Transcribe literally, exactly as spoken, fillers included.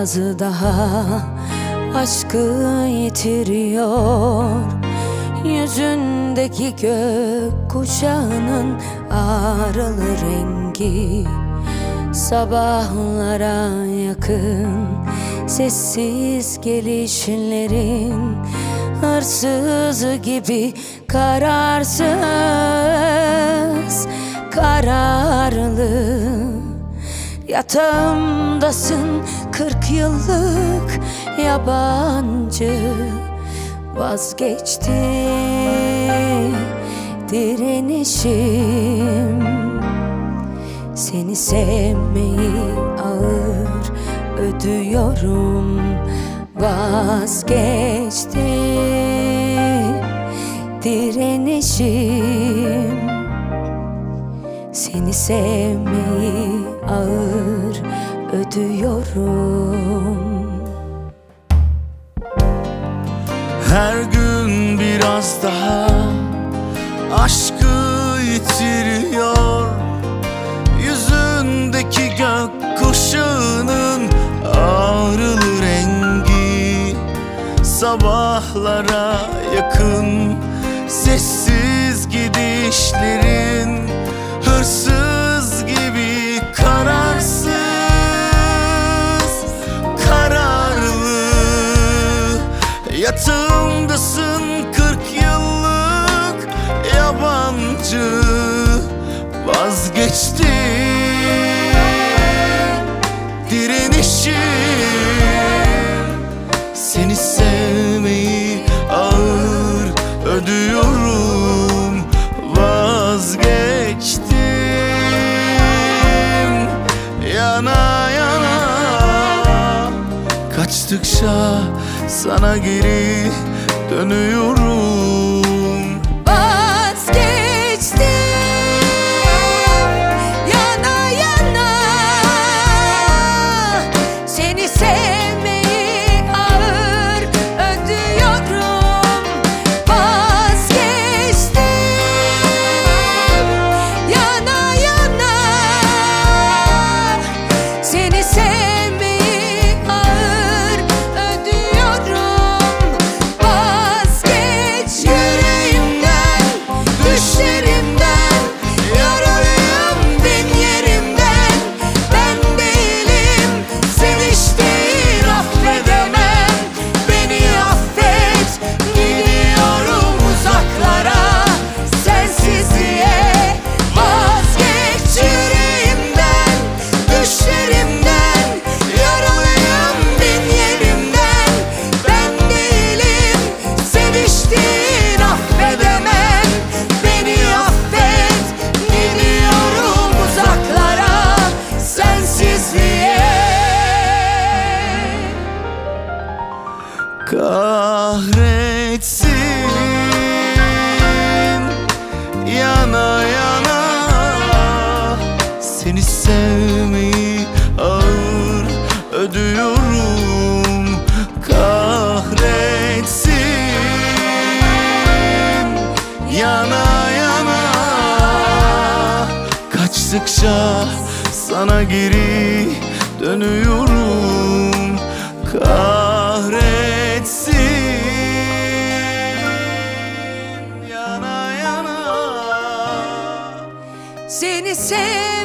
biraz daha aşkı yitiriyor. Yüzündeki gök kuşağının ağrılı rengi, sabahlara yakın sessiz gelişlerin, hırsız gibi kararsız, kararlı. Yatağımdasın kırk yıllık yabancı, vazgeçti direnişim. Seni sevmeyi ağır ödüyorum, vazgeçti direnişim. Seni sevmeyi ağır ödüyorum. Her gün biraz daha aşkı yitiriyor. Yüzündeki gök kuşağının ağrılı rengi, sabahlara yakın sessiz gidişlerin, hırsız gibi kararsız, kararlı. Yatağımdasın kırk yıllık yabancı, vazgeçti direnişim. Seni sevmeyi ağır ödüyorum, vazgeçtim yana yana. Kaçtıkça sana geri dönüyorum. Vazgeçtim yana yana, seni sevmeyi ağır ödüyorum. Vazgeçtim yana yana, seni sevmeyi ağır ödüyorum. Vazgeç yüreğimden, düşlerimden, yaralıyım bin yerimden. Ben değilim seviştiğin, affedemem. Beni affet, gidiyorum uzaklara, sensizliğe. Vazgeç yüreğimden, düşlerimden, yaralıyım bin yerimden. Ben değilim seviştiğin, affedemem. Beni affet, gidiyorum uzaklara, sensizliğe. Kahretsin yana yana, seni sevmeyi ağır ödüyorum. Kahretsin yana yana, kaçtıkça sana geri dönüyorum. Kahretsin yana yana. Seni sev